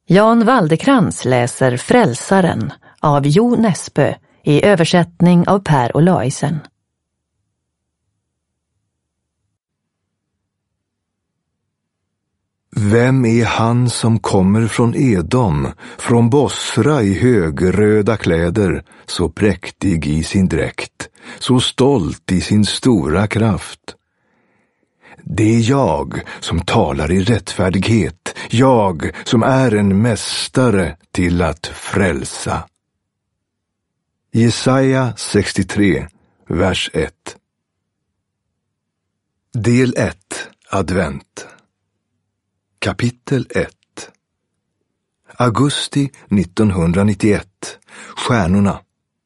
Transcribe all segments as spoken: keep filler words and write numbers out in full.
Jan Waldekrans läser Frälsaren av Jo Nesbø i översättning av Per Olaisen. Vem är han som kommer från Edom, från Bosra i högröda kläder, så präktig i sin dräkt, så stolt i sin stora kraft? Det är jag som talar i rättfärdighet, jag som är en mästare till att frälsa. Jesaja sextiotre, vers ett. Del ett, advent. Kapitel ett. Augusti nittonhundranittioett. Stjärnorna.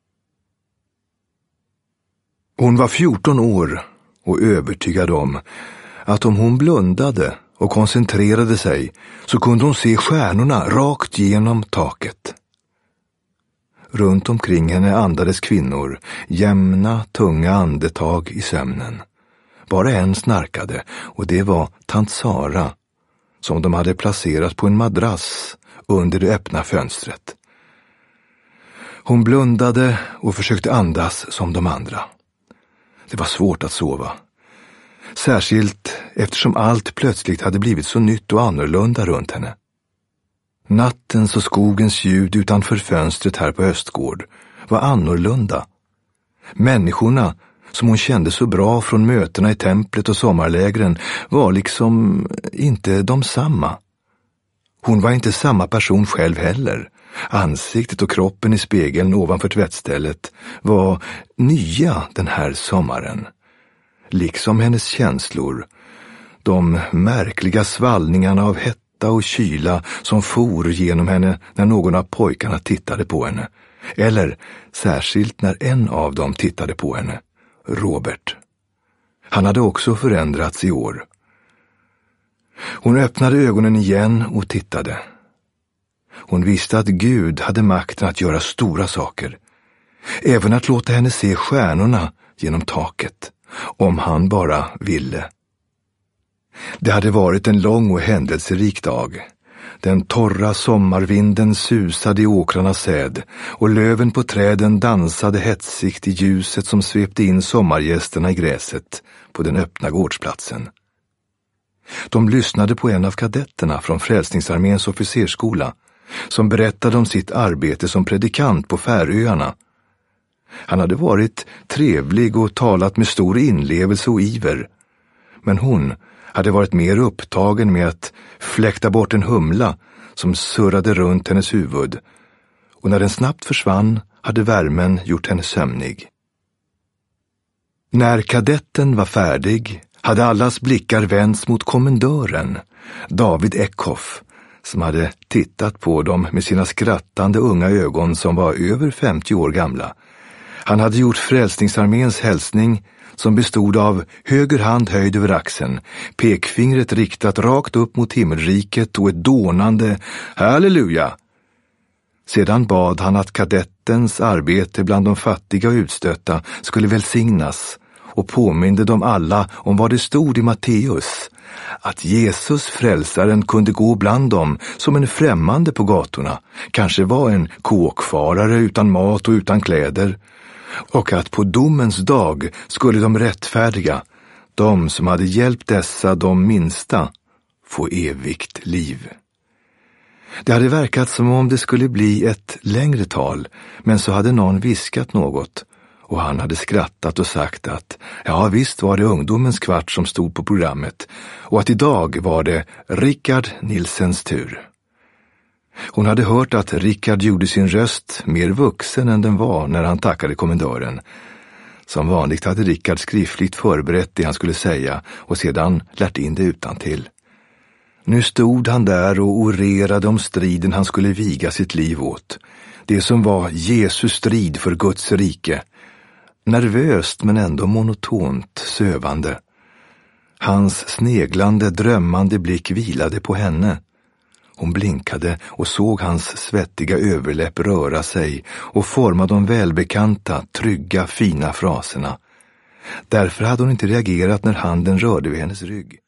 Hon var fjorton år och övertygad om att om hon blundade och koncentrerade sig så kunde hon se stjärnorna rakt genom taket. Runt omkring henne andades kvinnor, jämna, tunga andetag i sömnen. Bara en snarkade, och det var tant Sara, som de hade placerat på en madrass under det öppna fönstret. Hon blundade och försökte andas som de andra. Det var svårt att sova. Särskilt eftersom allt plötsligt hade blivit så nytt och annorlunda runt henne. Nattens och skogens ljud utanför fönstret här på Östgård var annorlunda. Människorna som hon kände så bra från mötena i templet och sommarlägren var liksom inte de samma. Hon var inte samma person själv heller. Ansiktet och kroppen i spegeln ovanför tvättstället var nya den här sommaren. Liksom hennes känslor, de märkliga svallningarna av hetta och kyla som for genom henne när någon av pojkarna tittade på henne. Eller särskilt när en av dem tittade på henne, Robert. Han hade också förändrats i år. Hon öppnade ögonen igen och tittade. Hon visste att Gud hade makten att göra stora saker. Även att låta henne se stjärnorna genom taket, om han bara ville. Det hade varit en lång och händelserik dag. Den torra sommarvinden susade i åkrarnas säd och löven på träden dansade hetsigt i ljuset som svepte in sommargästerna i gräset på den öppna gårdsplatsen. De lyssnade på en av kadetterna från Frälsningsarméns officersskola som berättade om sitt arbete som predikant på Färöarna. Han hade varit trevlig och talat med stor inlevelse och iver, men hon hade varit mer upptagen med att fläkta bort en humla som surrade runt hennes huvud, och när den snabbt försvann hade värmen gjort henne sömnig. När kadetten var färdig hade allas blickar vänts mot kommendören, David Eckhoff, som hade tittat på dem med sina skrattande unga ögon som var över femtio år gamla. Han hade gjort Frälsningsarméns hälsning som bestod av höger hand höjd över axeln, pekfingret riktat rakt upp mot himmelriket och ett dånande halleluja. Sedan bad han att kadettens arbete bland de fattiga och utstötta skulle välsignas och påminde dem alla om vad det stod i Matteus, att Jesus frälsaren kunde gå bland dem som en främmande på gatorna, kanske var en kåkfarare utan mat och utan kläder, och att på domens dag skulle de rättfärdiga, de som hade hjälpt dessa de minsta, få evigt liv. Det hade verkat som om det skulle bli ett längre tal, men så hade någon viskat något, och han hade skrattat och sagt att ja, visst var det ungdomens kvart som stod på programmet, och att idag var det Rickard Nilsens tur. Hon hade hört att Rickard gjorde sin röst mer vuxen än den var när han tackade kommendören. Som vanligt hade Rickard skriftligt förberett det han skulle säga och sedan lärt in det utantill. Nu stod han där och orerade om striden han skulle viga sitt liv åt. Det som var Jesus strid för Guds rike. Nervöst men ändå monotont, sövande. Hans sneglande, drömmande blick vilade på henne. Hon blinkade och såg hans svettiga överläpp röra sig och forma de välbekanta, trygga, fina fraserna. Därför hade hon inte reagerat när handen rörde vid hennes rygg.